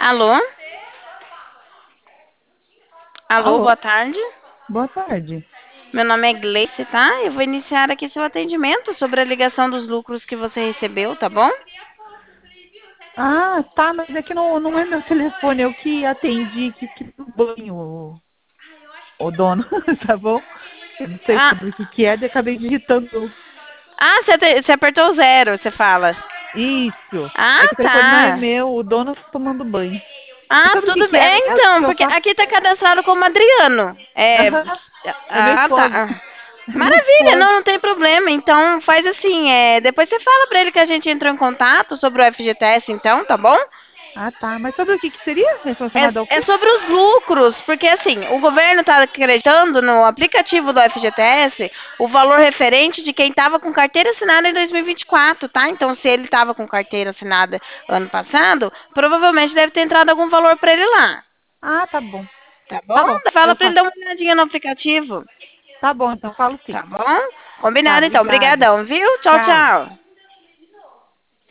Alô? Alô, Alô, boa tarde. boa tarde. Meu nome é Gleice, tá? Eu vou iniciar aqui seu atendimento sobre a ligação dos lucros que você recebeu, tá bom? Ah, tá, mas é que não é meu telefone, eu que atendi que no banho, o dono, tá bom? Eu não sei Ah, sobre o que é, daí acabei digitando você apertou o zero, você fala. isso. É Ah, que o telefone não é tá. meu, o dono tá tomando banho. Mas Ah, sobre o tudo que bem. é É, mesmo então, que eu porque faço? aqui tá cadastrado como Adriano. Aham, é meu Ah, esposo. tá. É meu Maravilha, esposo. não, não tem problema. Então, faz assim, depois você fala pra ele que a gente entrou em contato sobre o FGTS, então, tá bom? Ah, tá. Mas sobre o que seria? Relacionado ao É quê? sobre os lucros, porque assim, o governo está acreditando no aplicativo do FGTS o valor referente de quem estava com carteira assinada em 2024, tá? Então, se ele estava com carteira assinada ano passado, provavelmente deve ter entrado algum valor para ele lá, Ah, tá bom. tá bom? Tá bom, Fala eu para ele falo. dar uma olhadinha no aplicativo, Tá bom, então falo sim. tá bom? Tá, Combinado então, obrigada. brigadão, viu? Tchau, Tchau. tchau.